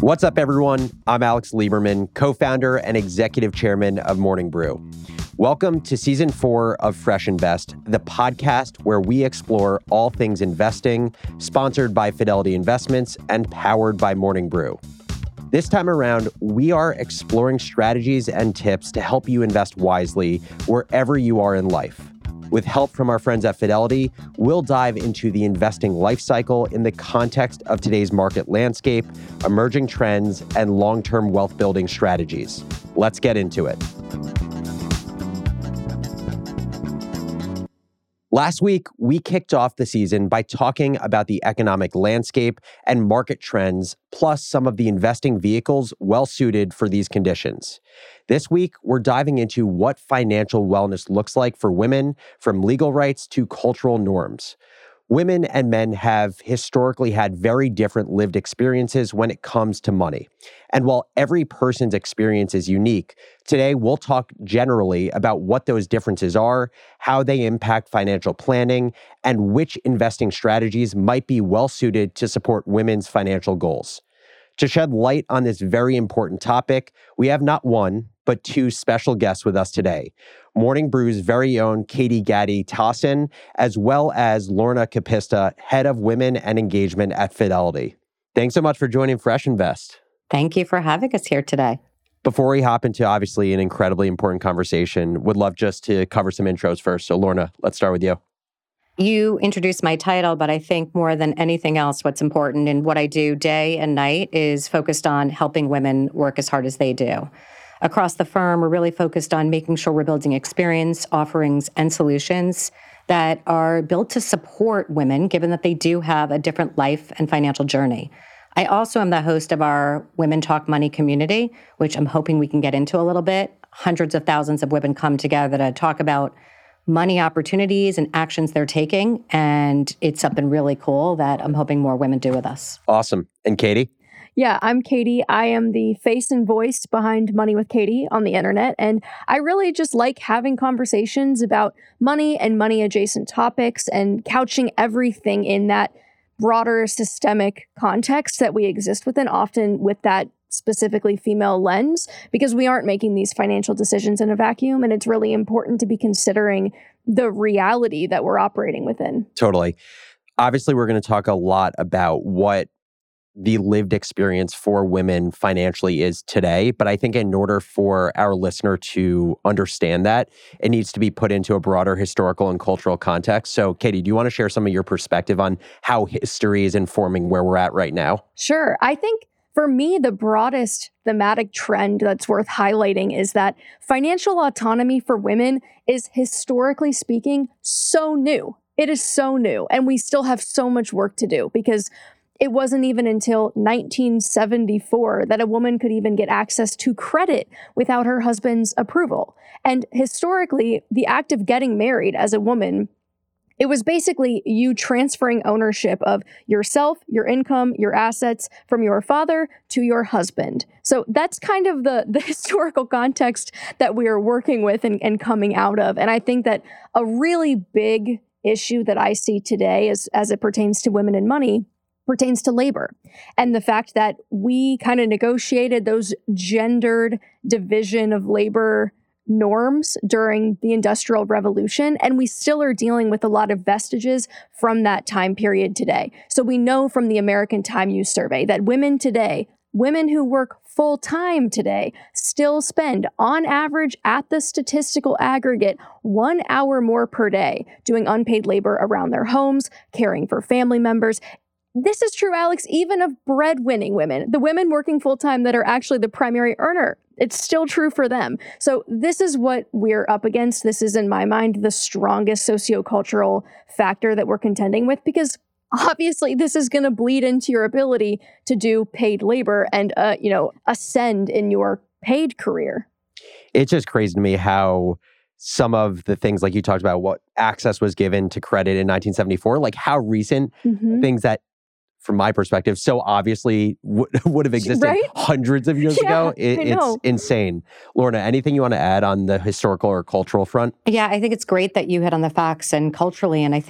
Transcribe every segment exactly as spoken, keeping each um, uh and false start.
What's up, everyone? I'm Alex Lieberman, co-founder and executive chairman of Morning Brew. Welcome to season four of Fresh Invest, the podcast where we explore all things investing, sponsored by Fidelity Investments and powered by Morning Brew. This time around, we are exploring strategies and tips to help you invest wisely wherever you are in life. With help from our friends at Fidelity, we'll dive into the investing life cycle in the context of today's market landscape, emerging trends, and long-term wealth building strategies. Let's get into it. Last week, we kicked off the season by talking about the economic landscape and market trends, plus some of the investing vehicles well-suited for these conditions. This week, we're diving into what financial wellness looks like for women, from legal rights to cultural norms. Women and men have historically had very different lived experiences when it comes to money. And while every person's experience is unique, today we'll talk generally about what those differences are, how they impact financial planning, and which investing strategies might be well suited to support women's financial goals. To shed light on this very important topic, we have not one, but two special guests with us today. Morning Brew's very own Katie Gatti-Tassin, as well as Lorna Capista, Head of Women and Engagement at Fidelity. Thanks so much for joining Fresh Invest. Thank you for having us here today. Before we hop into obviously an incredibly important conversation, would love just to cover some intros first. So Lorna, let's start with you. You introduced my title, but I think more than anything else, what's important and what I do day and night is focused on helping women work as hard as they do. Across the firm, we're really focused on making sure we're building experience, offerings, and solutions that are built to support women, given that they do have a different life and financial journey. I also am the host of our Women Talk Money community, which I'm hoping we can get into a little bit. Hundreds of thousands of women come together to talk about money opportunities and actions they're taking. And it's something really cool that I'm hoping more women do with us. Awesome. And Katie? Yeah, I'm Katie. I am the face and voice behind Money with Katie on the internet. And I really just like having conversations about money and money adjacent topics and couching everything in that broader systemic context that we exist within, often with that specifically female lens, because we aren't making these financial decisions in a vacuum. And it's really important to be considering the reality that we're operating within. Totally. Obviously, we're going to talk a lot about what the lived experience for women financially is today. But I think in order for our listener to understand that, it needs to be put into a broader historical and cultural context. So Katie, do you want to share some of your perspective on how history is informing where we're at right now? Sure. I think for me, the broadest thematic trend that's worth highlighting is that financial autonomy for women is, historically speaking, so new. It is so new. And we still have so much work to do, because it wasn't even until nineteen seventy-four that a woman could even get access to credit without her husband's approval. And historically, the act of getting married as a woman, it was basically you transferring ownership of yourself, your income, your assets from your father to your husband. So that's kind of the, the historical context that we are working with and, and coming out of. And I think that a really big issue that I see today as, as it pertains to women and money pertains to labor, and the fact that we kind of negotiated those gendered division of labor norms during the Industrial Revolution, and we still are dealing with a lot of vestiges from that time period today. So we know from the American Time Use Survey that women today, women who work full-time today, still spend, on average, at the statistical aggregate, one hour more per day doing unpaid labor around their homes, caring for family members. This is true, Alex, even of breadwinning women, the women working full-time that are actually the primary earner. It's still true for them. So this is what we're up against. This is, in my mind, the strongest sociocultural factor that we're contending with, because obviously this is going to bleed into your ability to do paid labor and, uh, you know, ascend in your paid career. It's just crazy to me how some of the things, like you talked about, what access was given to credit in nineteen seventy-four, like how recent Mm-hmm. things that, from my perspective, so obviously w- would have existed Right? hundreds of years Yeah, ago. It, I it's know. insane. Lorna, anything you want to add on the historical or cultural front? Yeah, I think it's great that you hit on the facts and culturally. And I think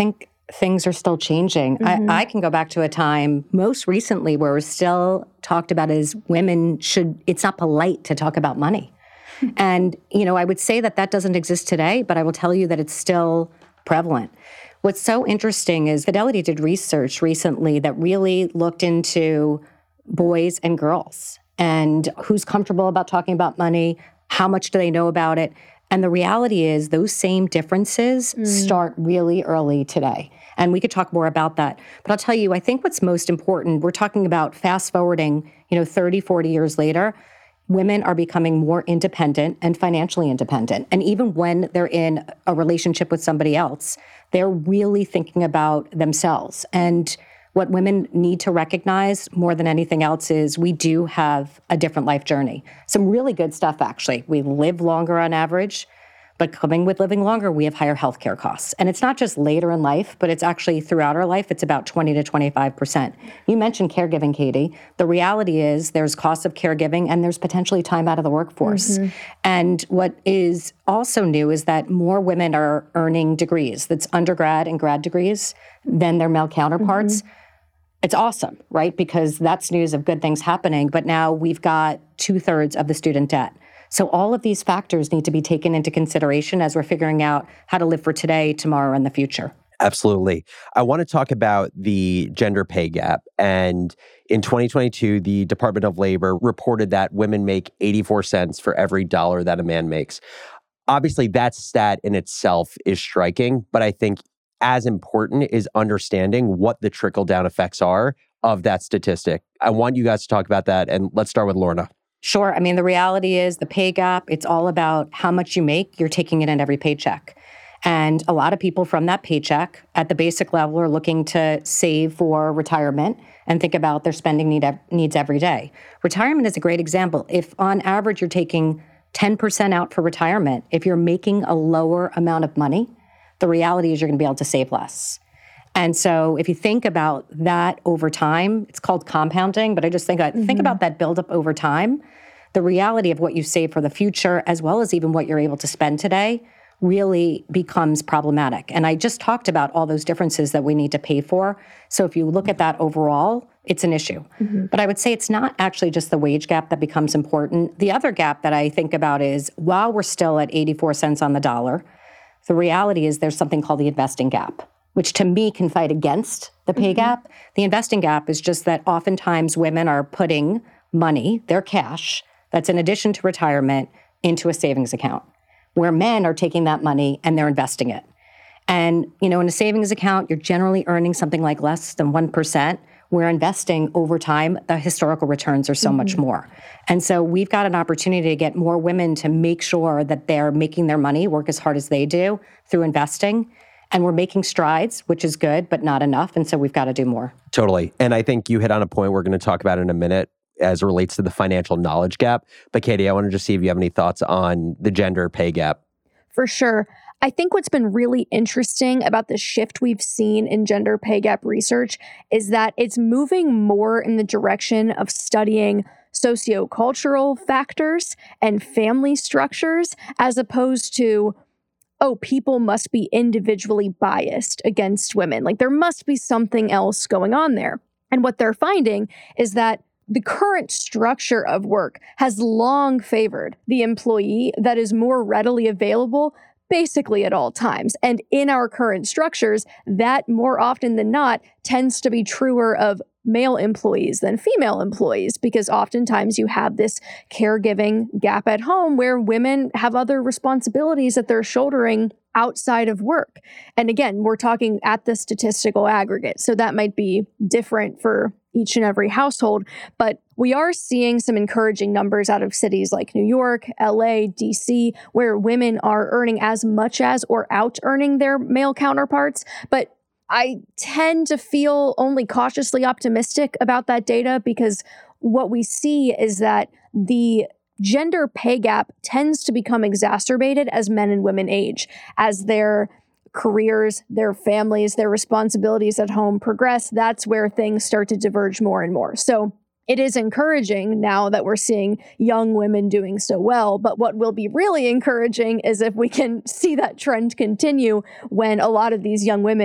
things are still changing. Mm-hmm. I, I can go back to a time most recently where we're still talked about as women should, it's not polite to talk about money. And, you know, I would say that that doesn't exist today, but I will tell you that it's still prevalent. What's so interesting is Fidelity did research recently that really looked into boys and girls and who's comfortable about talking about money, how much do they know about it. And the reality is those same differences mm. start really early today. And we could talk more about that. But I'll tell you, I think what's most important, we're talking about fast forwarding, you know, thirty, forty years later, women are becoming more independent and financially independent. And even when they're in a relationship with somebody else, they're really thinking about themselves. And what women need to recognize more than anything else is we do have a different life journey. Some really good stuff, actually. We live longer on average, but coming with living longer, we have higher healthcare costs. And it's not just later in life, but it's actually throughout our life, it's about twenty to twenty-five percent. You mentioned caregiving, Katie. The reality is there's costs of caregiving and there's potentially time out of the workforce. Mm-hmm. And what is also new is that more women are earning degrees, that's undergrad and grad degrees, than their male counterparts. Mm-hmm. It's awesome, right? Because that's news of good things happening. But now we've got two thirds of the student debt. So all of these factors need to be taken into consideration as we're figuring out how to live for today, tomorrow, and the future. Absolutely. I want to talk about the gender pay gap. And in twenty twenty-two, the Department of Labor reported that women make eighty-four cents for every dollar that a man makes. Obviously, that stat in itself is striking, but I think as important is understanding what the trickle-down effects are of that statistic. I want you guys to talk about that, and let's start with Lorna. Sure. I mean, the reality is the pay gap, it's all about how much you make. You're taking it in every paycheck. And a lot of people from that paycheck at the basic level are looking to save for retirement and think about their spending need, needs every day. Retirement is a great example. If on average you're taking ten percent out for retirement, if you're making a lower amount of money, the reality is you're going to be able to save less. And so if you think about that over time, it's called compounding, but I just think, mm-hmm. think about that buildup over time. The reality of what you save for the future, as well as even what you're able to spend today, really becomes problematic. And I just talked about all those differences that we need to pay for. So if you look at that overall, it's an issue. Mm-hmm. But I would say it's not actually just the wage gap that becomes important. The other gap that I think about is while we're still at eighty-four cents on the dollar, the reality is there's something called the investing gap, which to me can fight against the pay mm-hmm. gap. The investing gap is just that oftentimes women are putting money, their cash, that's in addition to retirement, into a savings account, where men are taking that money and they're investing it. And, you know, in a savings account, you're generally earning something like less than one percent. We're investing over time, the historical returns are so mm-hmm. much more. And so we've got an opportunity to get more women to make sure that they're making their money work as hard as they do through investing. And we're making strides, which is good, but not enough. And so we've got to do more. Totally. And I think you hit on a point we're going to talk about in a minute as it relates to the financial knowledge gap. But Katie, I want to just see if you have any thoughts on the gender pay gap. For sure. I think what's been really interesting about the shift we've seen in gender pay gap research is that it's moving more in the direction of studying sociocultural factors and family structures, as opposed to, oh, people must be individually biased against women. Like there must be something else going on there. And what they're finding is that the current structure of work has long favored the employee that is more readily available basically at all times. And in our current structures, that more often than not tends to be truer of male employees than female employees, because oftentimes you have this caregiving gap at home where women have other responsibilities that they're shouldering outside of work. And again, we're talking at the statistical aggregate, so that might be different for each and every household, but we are seeing some encouraging numbers out of cities like New York, L A, D C, where women are earning as much as or out-earning their male counterparts. But I tend to feel only cautiously optimistic about that data, because what we see is that the gender pay gap tends to become exacerbated as men and women age, as their careers, their families, their responsibilities at home progress. That's where things start to diverge more and more. So it is encouraging now that we're seeing young women doing so well. But what will be really encouraging is if we can see that trend continue when a lot of these young women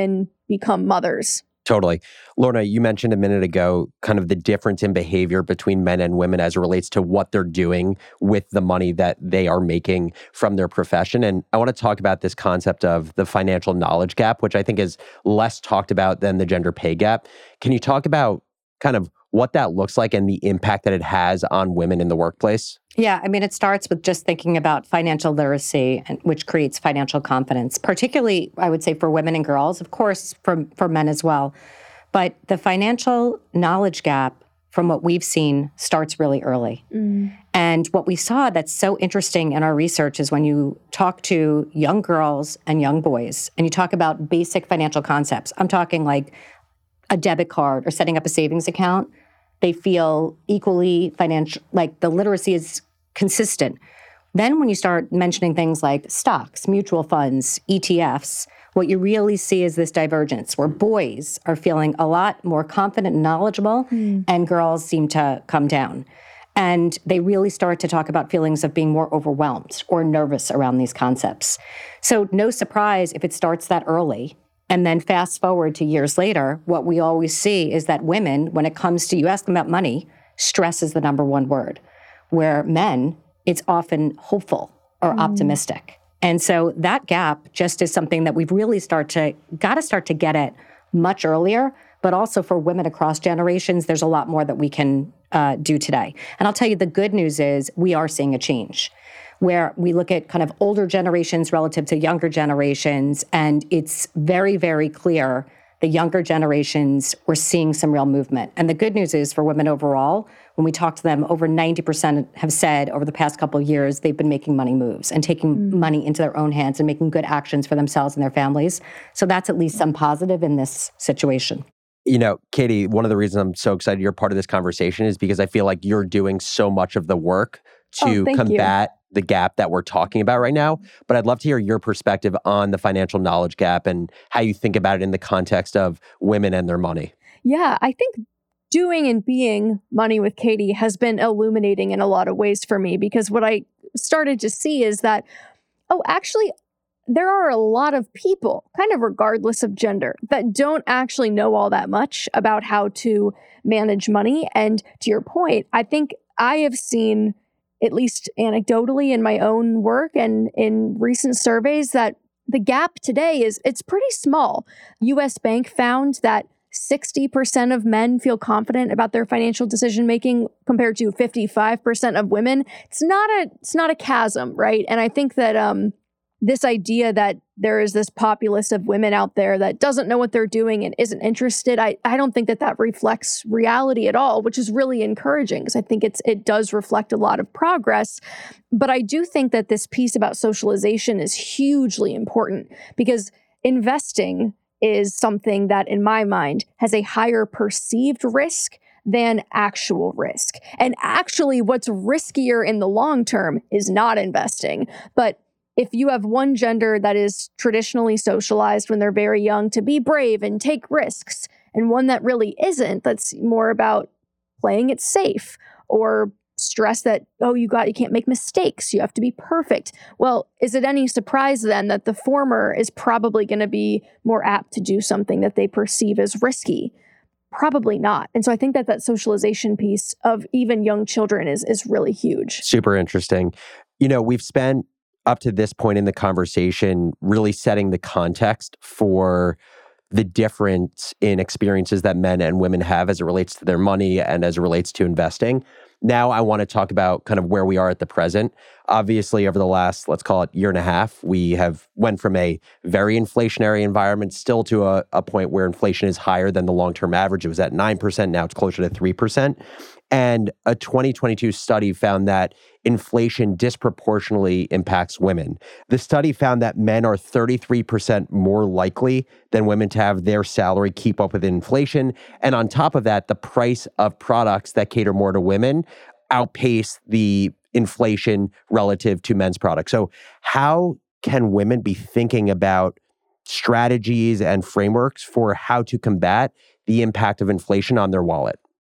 become mothers. Totally. Lorna, you mentioned a minute ago kind of the difference in behavior between men and women as it relates to what they're doing with the money that they are making from their profession. And I want to talk about this concept of the financial knowledge gap, which I think is less talked about than the gender pay gap. Can you talk about kind of what that looks like and the impact that it has on women in the workplace? Yeah, I mean, it starts with just thinking about financial literacy, which creates financial confidence, particularly, I would say, for women and girls, of course, for, for men as well. But the financial knowledge gap, from what we've seen, starts really early. Mm. And what we saw that's so interesting in our research is when you talk to young girls and young boys, and you talk about basic financial concepts, I'm talking like a debit card or setting up a savings account, they feel equally financial, like the literacy is consistent. Then when you start mentioning things like stocks, mutual funds, E T Fs, what you really see is this divergence where boys are feeling a lot more confident and knowledgeable, mm. and girls seem to come down. And they really start to talk about feelings of being more overwhelmed or nervous around these concepts. So no surprise if it starts that early. And then fast forward to years later, what we always see is that women, when it comes to, you ask them about money, stress is the number one word. Where men, it's often hopeful or mm. optimistic. And so that gap just is something that we've really start to, got to start to get at much earlier, but also for women across generations, there's a lot more that we can uh, do today. And I'll tell you, the good news is we are seeing a change where we look at kind of older generations relative to younger generations, and it's very, very clear the younger generations, we're seeing some real movement. And the good news is for women overall, when we talk to them, over ninety percent have said over the past couple of years, they've been making money moves and taking mm. money into their own hands and making good actions for themselves and their families. So that's at least some positive in this situation. You know, Katie, one of the reasons I'm so excited you're part of this conversation is because I feel like you're doing so much of the work to oh, combat you. the gap that we're talking about right now. But I'd love to hear your perspective on the financial knowledge gap and how you think about it in the context of women and their money. Yeah, I think doing and being Money with Katie has been illuminating in a lot of ways for me, because what I started to see is that, oh, actually, there are a lot of people, kind of regardless of gender, that don't actually know all that much about how to manage money. And to your point, I think I have seen, at least anecdotally in my own work and in recent surveys, that the gap today is, it's pretty small. U S Bank found that sixty percent of men feel confident about their financial decision-making compared to fifty-five percent of women. It's not a, it's not a chasm, right? And I think that um, this idea that there is this populace of women out there that doesn't know what they're doing and isn't interested, I, I don't think that that reflects reality at all, which is really encouraging, because I think it's it does reflect a lot of progress. But I do think that this piece about socialization is hugely important, because investing is something that, in my mind, has a higher perceived risk than actual risk. And actually, what's riskier in the long term is not investing. But if you have one gender that is traditionally socialized when they're very young to be brave and take risks, and one that really isn't, that's more about playing it safe or stress that, oh, you got, you can't make mistakes, you have to be perfect. Well, is it any surprise then that the former is probably going to be more apt to do something that they perceive as risky? Probably not. And so I think that that socialization piece of even young children is is really huge. Super interesting. You know, we've spent up to this point in the conversation really setting the context for the difference in experiences that men and women have as it relates to their money and as it relates to investing. Now I want to talk about kind of where we are at the present. Obviously, over the last, let's call it year and a half, we have went from a very inflationary environment still to a, a point where inflation is higher than the long-term average. It was at nine percent. Now it's closer to three percent. And a twenty twenty-two study found that inflation disproportionately impacts women. The study found that men are thirty-three percent more likely than women to have their salary keep up with inflation. And on top of that, the price of products that cater more to women outpace the inflation relative to men's products. So how can women be thinking about strategies and frameworks for how to combat the impact of inflation on their wallet?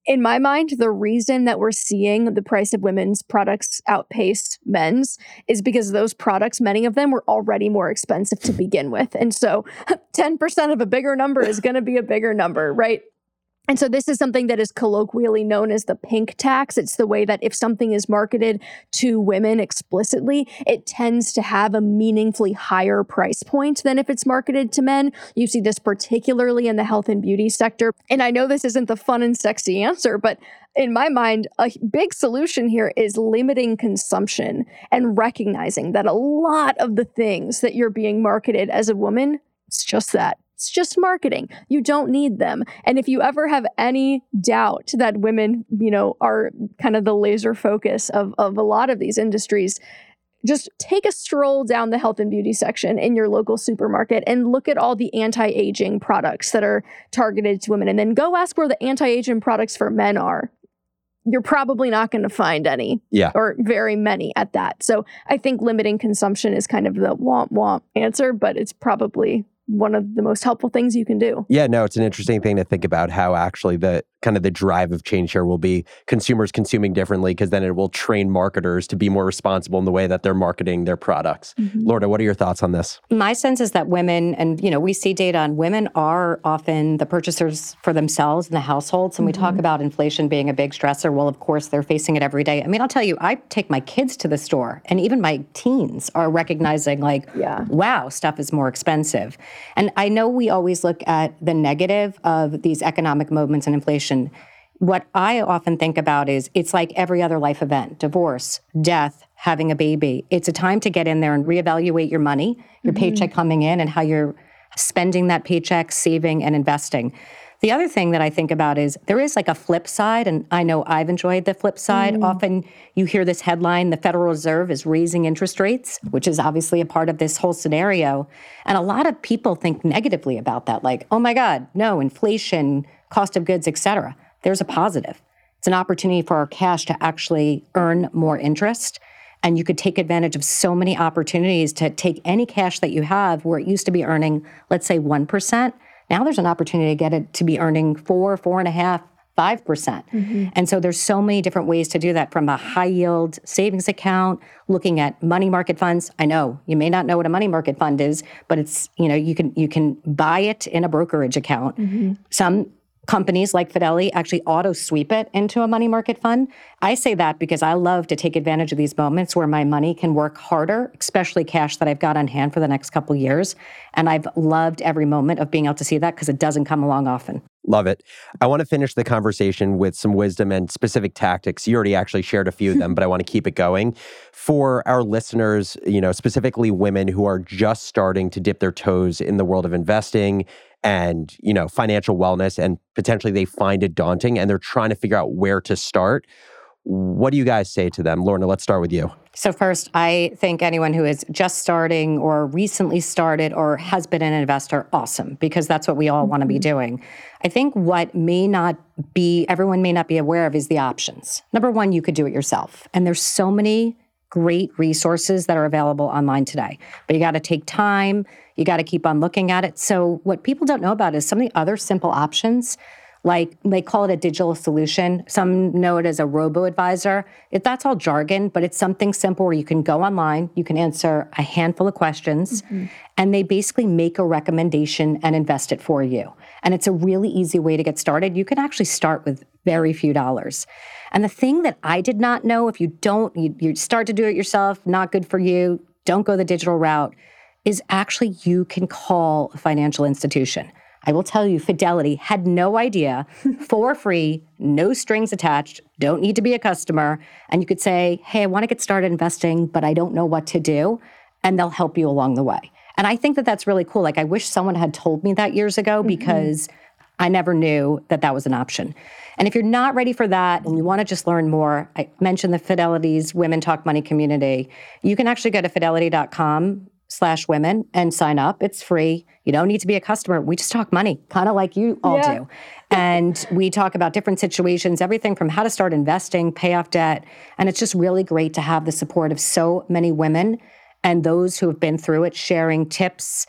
In my mind, the reason that we're seeing the price of women's products outpace men's is because those products, many of them were already more expensive to begin with. And so ten percent of a bigger number is going to be a bigger number, right? And so this is something that is colloquially known as the pink tax. It's the way that if something is marketed to women explicitly, it tends to have a meaningfully higher price point than if it's marketed to men. You see this particularly in the health and beauty sector. And I know this isn't the fun and sexy answer, but in my mind, a big solution here is limiting consumption and recognizing that a lot of the things that you're being marketed as a woman, it's just that. It's just marketing. You don't need them. And if you ever have any doubt that women, you know, are kind of the laser focus of, of a lot of these industries, just take a stroll down the health and beauty section in your local supermarket and look at all the anti-aging products that are targeted to women. And then go ask where the anti-aging products for men are. You're probably not going to find any, yeah, or very many at that. So I think limiting consumption is kind of the womp womp answer, but it's probably one of the most helpful things you can do. Yeah, no, it's an interesting thing to think about how actually the kind of the drive of change here will be consumers consuming differently, because then it will train marketers to be more responsible in the way that they're marketing their products. Mm-hmm. Lorna, what are your thoughts on this? My sense is that women, and you know, we see data on women are often the purchasers for themselves in the households. And mm-hmm. we talk about inflation being a big stressor. Well, of course, they're facing it every day. I mean, I'll tell you, I take my kids to the store, and even my teens are recognizing like, yeah. wow, stuff is more expensive. And I know we always look at the negative of these economic movements and inflation. What I often think about is it's like every other life event, divorce, death, having a baby. It's a time to get in there and reevaluate your money, your mm-hmm. paycheck coming in, and how you're spending that paycheck, saving and investing. The other thing that I think about is there is like a flip side, and I know I've enjoyed the flip side. Mm. Often you hear this headline, the Federal Reserve is raising interest rates, which is obviously a part of this whole scenario. And a lot of people think negatively about that, like, oh my God, no, inflation, cost of goods, et cetera. There's a positive. It's an opportunity for our cash to actually earn more interest. And you could take advantage of so many opportunities to take any cash that you have where it used to be earning, let's say one percent. Now there's an opportunity to get it to be earning four, four and a half, five percent. Mm-hmm. And so there's so many different ways to do that, from a high yield savings account, looking at money market funds. I know you may not know what a money market fund is, but it's, you know, you can you can buy it in a brokerage account. Mm-hmm. Some companies like Fidelity actually auto sweep it into a money market fund. I say that because I love to take advantage of these moments where my money can work harder, especially cash that I've got on hand for the next couple of years. And I've loved every moment of being able to see that because it doesn't come along often. Love it. I want to finish the conversation with some wisdom and specific tactics. You already actually shared a few of them, but I want to keep it going. For our listeners, you know, specifically women who are just starting to dip their toes in the world of investing and, you know, financial wellness, and potentially they find it daunting and they're trying to figure out where to start. What do you guys say to them? Lorna, let's start with you. So first, I think anyone who is just starting or recently started or has been an investor, awesome, because that's what we all mm-hmm. want to be doing. I think what may not be, everyone may not be aware of is the options. Number one, you could do it yourself. And there's so many great resources that are available online today. But you got to take time. You got to keep on looking at it. So what people don't know about is some of the other simple options, like they call it a digital solution. Some know it as a robo-advisor. It, that's all jargon, but it's something simple where you can go online, you can answer a handful of questions, mm-hmm. and they basically make a recommendation and invest it for you. And it's a really easy way to get started. You can actually start with very few dollars. And the thing that I did not know, if you don't, you, you start to do it yourself, not good for you, don't go the digital route, is actually you can call a financial institution. I will tell you, Fidelity had no idea, for free, no strings attached, don't need to be a customer. And you could say, hey, I want to get started investing, but I don't know what to do. And they'll help you along the way. And I think that that's really cool. Like, I wish someone had told me that years ago, because mm-hmm. I never knew that that was an option. And if you're not ready for that and you want to just learn more, I mentioned the Fidelity's Women Talk Money community. You can actually go to fidelity.com slash women and sign up. It's free. You don't need to be a customer. We just talk money, kind of like you all yeah. do. And we talk about different situations, everything from how to start investing, pay off debt. And it's just really great to have the support of so many women and those who have been through it, sharing tips,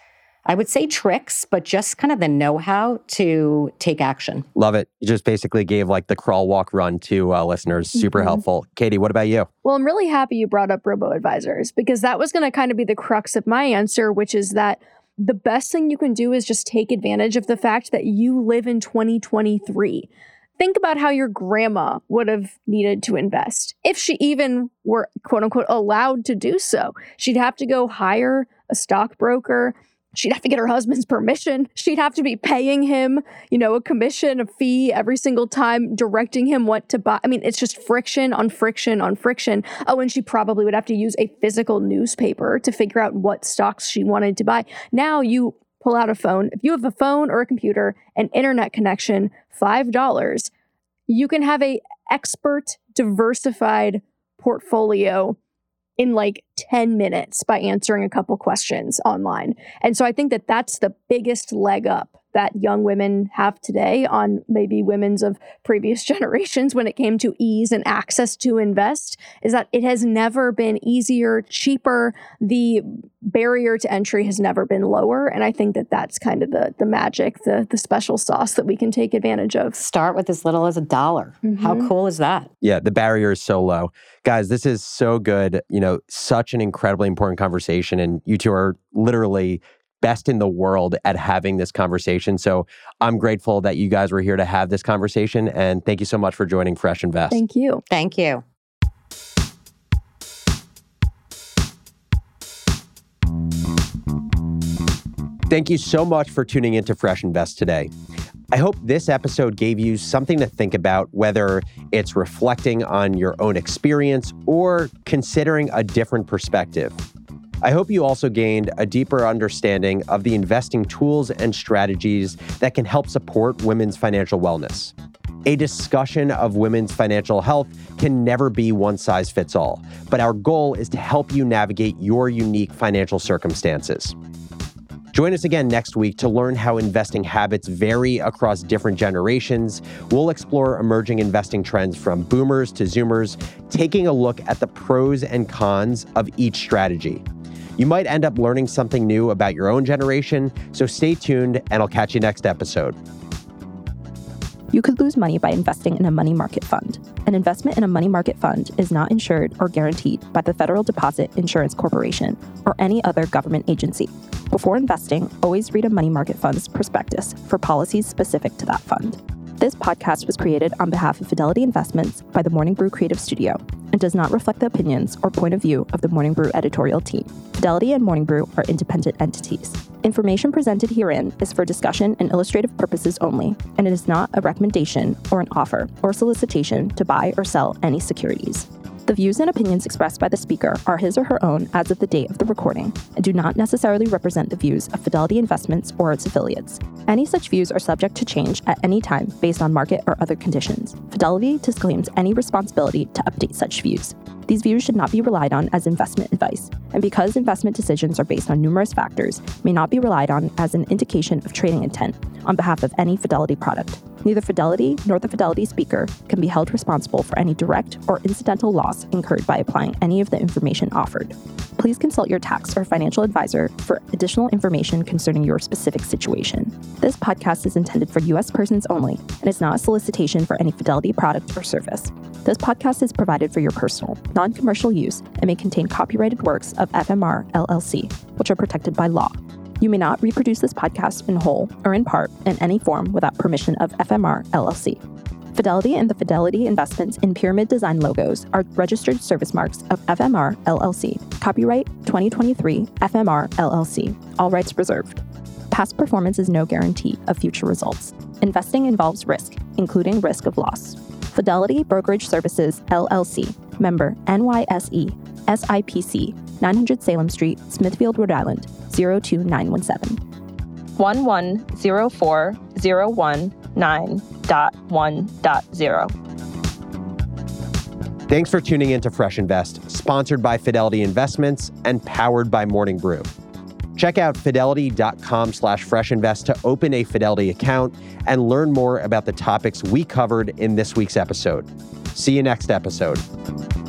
I would say tricks, but just kind of the know-how to take action. Love it. You just basically gave like the crawl, walk, run to uh, listeners. Super mm-hmm. helpful. Katie, what about you? Well, I'm really happy you brought up robo-advisors because that was going to kind of be the crux of my answer, which is that the best thing you can do is just take advantage of the fact that you live in twenty twenty-three. Think about how your grandma would have needed to invest if she even were, quote unquote, allowed to do so. She'd have to go hire a stockbroker. She'd have to get her husband's permission. She'd have to be paying him, you know, a commission, a fee every single time, directing him what to buy. I mean, it's just friction on friction on friction. Oh, and she probably would have to use a physical newspaper to figure out what stocks she wanted to buy. Now you pull out a phone. If you have a phone or a computer, an internet connection, five dollars, you can have a expert, diversified portfolio in like ten minutes by answering a couple questions online. And so I think that that's the biggest leg up that young women have today on maybe women's of previous generations when it came to ease and access to invest, is that it has never been easier, cheaper. The barrier to entry has never been lower. And I think that that's kind of the the magic, the the special sauce that we can take advantage of. Start with as little as a dollar. Mm-hmm. How cool is that? Yeah, the barrier is so low. Guys, this is so good. You know, such an incredibly important conversation. And you two are literally best in the world at having this conversation. So I'm grateful that you guys were here to have this conversation. And thank you so much for joining Fresh Invest. Thank you. Thank you. Thank you so much for tuning into Fresh Invest today. I hope this episode gave you something to think about, whether it's reflecting on your own experience or considering a different perspective. I hope you also gained a deeper understanding of the investing tools and strategies that can help support women's financial wellness. A discussion of women's financial health can never be one size fits all, but our goal is to help you navigate your unique financial circumstances. Join us again next week to learn how investing habits vary across different generations. We'll explore emerging investing trends from boomers to zoomers, taking a look at the pros and cons of each strategy. You might end up learning something new about your own generation, so stay tuned and I'll catch you next episode. You could lose money by investing in a money market fund. An investment in a money market fund is not insured or guaranteed by the Federal Deposit Insurance Corporation or any other government agency. Before investing, always read a money market fund's prospectus for policies specific to that fund. This podcast was created on behalf of Fidelity Investments by the Morning Brew Creative Studio and does not reflect the opinions or point of view of the Morning Brew editorial team. Fidelity and Morning Brew are independent entities. Information presented herein is for discussion and illustrative purposes only, and it is not a recommendation or an offer or solicitation to buy or sell any securities. The views and opinions expressed by the speaker are his or her own as of the date of the recording and do not necessarily represent the views of Fidelity Investments or its affiliates. Any such views are subject to change at any time based on market or other conditions. Fidelity disclaims any responsibility to update such views. These views should not be relied on as investment advice, and because investment decisions are based on numerous factors, may not be relied on as an indication of trading intent on behalf of any Fidelity product. Neither Fidelity nor the Fidelity speaker can be held responsible for any direct or incidental loss incurred by applying any of the information offered. Please consult your tax or financial advisor for additional information concerning your specific situation. This podcast is intended for U S persons only and is not a solicitation for any Fidelity product or service. This podcast is provided for your personal, non-commercial use and may contain copyrighted works of F M R L L C, which are protected by law. You may not reproduce this podcast in whole or in part in any form without permission of F M R L L C. Fidelity and the Fidelity Investments in Pyramid Design logos are registered service marks of F M R L L C. Copyright twenty twenty-three F M R L L C. All rights reserved. Past performance is no guarantee of future results. Investing involves risk, including risk of loss. Fidelity Brokerage Services, L L C. Member N Y S E, S I P C, nine hundred Salem Street, Smithfield, Rhode Island, zero two nine one seven. one one zero four zero one nine dot one dot zero. Thanks for tuning in to Fresh Invest, sponsored by Fidelity Investments and powered by Morning Brew. Check out fidelity.com slash fresh invest to open a Fidelity account and learn more about the topics we covered in this week's episode. See you next episode.